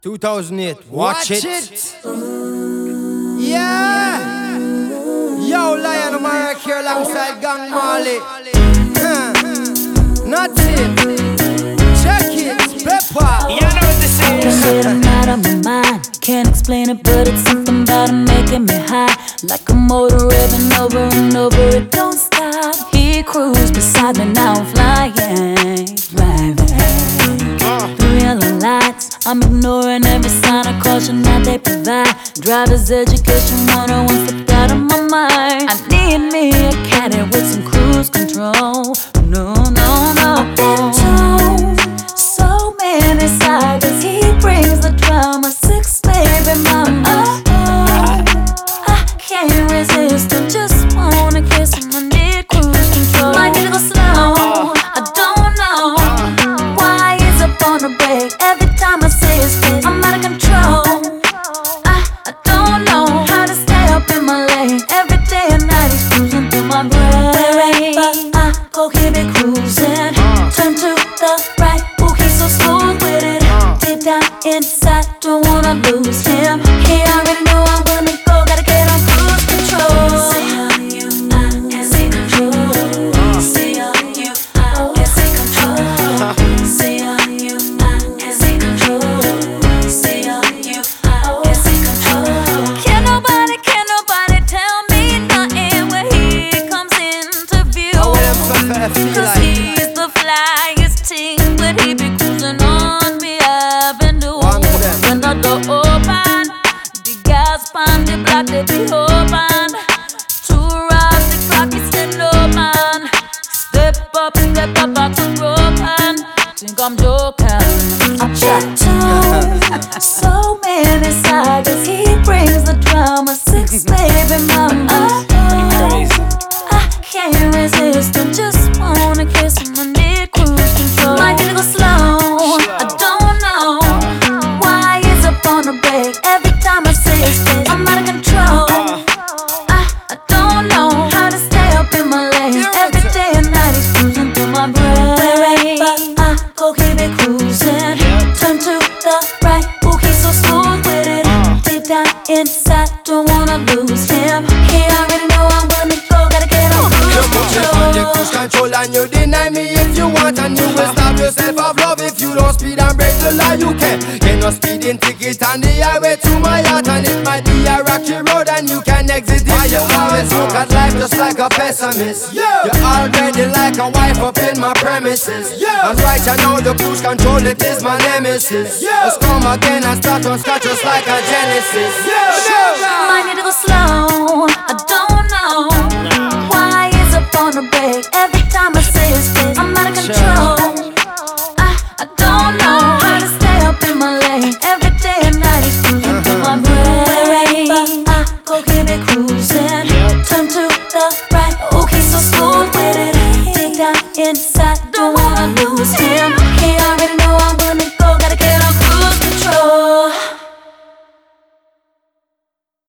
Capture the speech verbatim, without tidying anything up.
two thousand eight, watch, watch it. it. Yeah. Yo, Lion Marek here alongside Gang Marley. Huh. Nothing. Check it, Pepper. You know what this is. Can't get him out of my mind. Can't explain it, but it's something about him making me high. Like a motor revving over and over, it don't stop. He cruised beside me, now I'm flying. Driving through yellow lights, I'm ignoring every sign of caution that they provide. Driver's education one oh one slipped out of my mind. I need me a caddy with some cruise control. No, no, no. I've been told so many sagas, he brings the drama. Six baby mama. Oh, oh, I can't resist. I just wanna kiss him. I need cruise control. Might need to go slow. I don't know why he's up on the brake. Every time I say his face, I'm out of control. I, I don't know how to stay up in my lane. Every day and night he's cruising through my brain. Wherever I go, he be cruising. Turn to the right, ooh, he's so smooth with it. Deep down inside, don't wanna lose him. He already know I'm gonna go, gotta get on cruise control. See on you, I can see control. See on you, I can see control. See on you, I can see control. See on you, I can see control. Can nobody, can nobody tell me nothing when he comes into view? Oh, well, I feel Cause like he's the flyest thing when he be cruising on me avenue. When the door open, the gas pan, the block they be open. Two rods, the clock is still open. Step up, step up, back to broken. Think I'm joking. I'm chatting. So many sagas, he brings the drama. Six baby mama. I can't resist, I just wanna kiss him. I need cruise control. Might need to go slow. I don't know why he's up on the brake. Every time I say his face, I'm out of control. I, I don't know how to stay up in my lane. Every day and night he's cruising through my brain. Wherever I go, he be cruising. Turn to the right, ooh, he's so smooth with it. Deep down inside, don't wanna lose him. He already know I'm gonna go, gotta get on cruise control. You cruise control and you deny me if you want, and you will stop yourself of love if you don't speed and break the law. You can get no speeding ticket on the highway to my heart, and it might be a rocky road and you can exit it. You always look at life just like a pessimist. You're already like a wife up in my premises. I'm right, I know the cruise control, it is my nemesis. Let's come again and start on scratch just like a Genesis. Might need to go slow. I don't know why he's up on the brake. Every time I say his face, I'm out of control. I, I don't know how to stay up in my lane. Every day and night he's cruising through my brain. Wherever I go, he be cruising. Turn to the right, ooh, he's so smooth with it. Deep down inside, don't wanna lose him. He already